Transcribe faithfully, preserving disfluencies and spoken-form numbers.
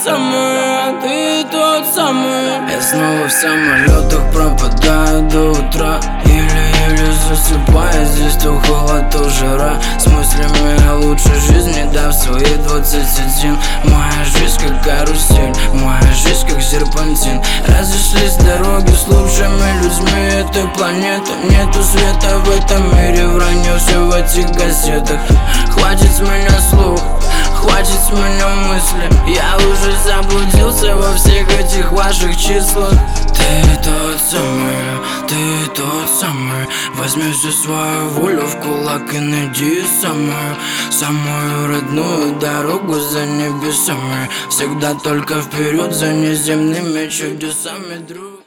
самый, а ты тот самый. Я снова в самолетах пропадаю до утра, еле-еле засыпая, здесь то холод, то жара. С мыслями о лучшей жизни, да, в свои двадцать один. Моя жизнь как карусель, моя жизнь как серпантин. Разошлись дороги с лучшими людьми этой планеты. Нету света в этом мире, вранье все в этих газетах. Хватит с меня слух, хватит с меня мысли. Я уже заблудился во всех этих ваших числах. Ты тот самый, ты тот самый. Возьми всю свою волю в кулак и найди самую, самую родную дорогу за небесами. Всегда только вперед за неземными чудесами, друг.